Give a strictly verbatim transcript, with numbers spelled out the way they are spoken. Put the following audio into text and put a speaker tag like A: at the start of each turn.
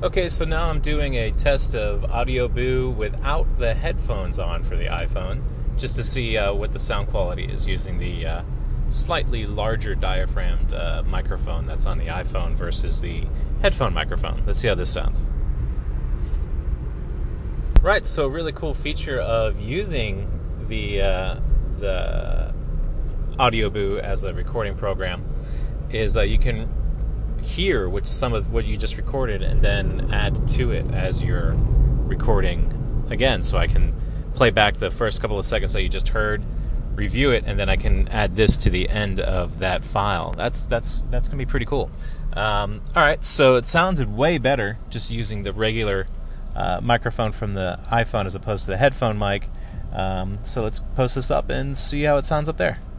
A: Okay, so now I'm doing a test of AudioBoo without the headphones on for the iPhone, just to see uh, what the sound quality is using the uh, slightly larger diaphragmed uh, microphone that's on the iPhone versus the headphone microphone. Let's see how this sounds. Right, so a really cool feature of using the uh, the AudioBoo as a recording program is uh, you can hear which some of what you just recorded and then add to it as you're recording again. So I can play back the first couple of seconds that you just heard, review it, and then I can add this to the end of that file. That's that's that's gonna be pretty cool. Um, all right, so it sounded way better just using the regular uh, microphone from the iPhone as opposed to the headphone mic. Um, so let's post this up and see how it sounds up there.